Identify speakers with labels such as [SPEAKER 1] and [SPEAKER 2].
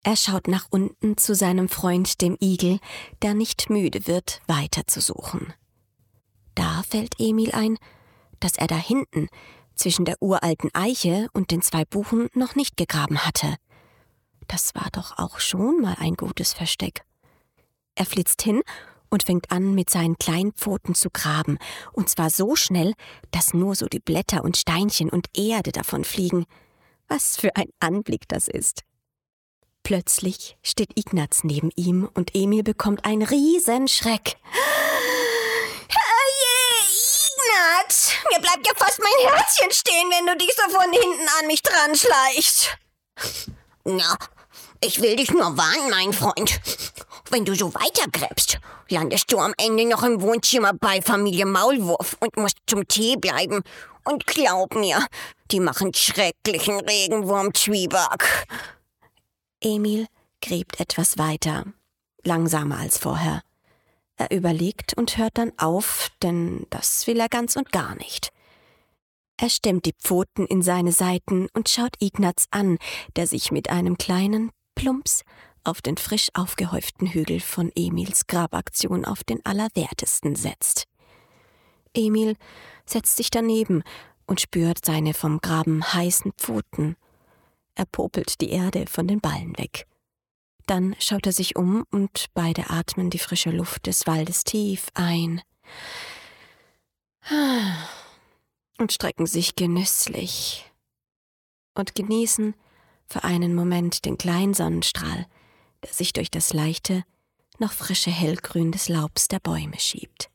[SPEAKER 1] Er schaut nach unten zu seinem Freund, dem Igel, der nicht müde wird, weiterzusuchen. Da fällt Emil ein, dass er da hinten zwischen der uralten Eiche und den 2 Buchen noch nicht gegraben hatte. Das war doch auch schon mal ein gutes Versteck. Er flitzt hin und fängt an, mit seinen kleinen Pfoten zu graben, und zwar so schnell, dass nur so die Blätter und Steinchen und Erde davon fliegen. Was für ein Anblick das ist. Plötzlich steht Ignaz neben ihm und Emil bekommt einen Riesenschreck.
[SPEAKER 2] Ignaz, mir bleibt ja fast mein Herzchen stehen, wenn du dich so von hinten an mich dran schleichst. Na, ich will dich nur warnen, mein Freund. Wenn du so weitergräbst, landest du am Ende noch im Wohnzimmer bei Familie Maulwurf und musst zum Tee bleiben. Und glaub mir, die machen schrecklichen Regenwurm-Zwieback.
[SPEAKER 1] Emil gräbt etwas weiter, langsamer als vorher. Er überlegt und hört dann auf, denn das will er ganz und gar nicht. Er stemmt die Pfoten in seine Seiten und schaut Ignaz an, der sich mit einem kleinen Plumps auf den frisch aufgehäuften Hügel von Emils Grabaktion auf den Allerwertesten setzt. Emil setzt sich daneben und spürt seine vom Graben heißen Pfoten. Er popelt die Erde von den Ballen weg. Dann schaut er sich um und beide atmen die frische Luft des Waldes tief ein und strecken sich genüsslich und genießen für einen Moment den kleinen Sonnenstrahl, der sich durch das leichte, noch frische Hellgrün des Laubs der Bäume schiebt.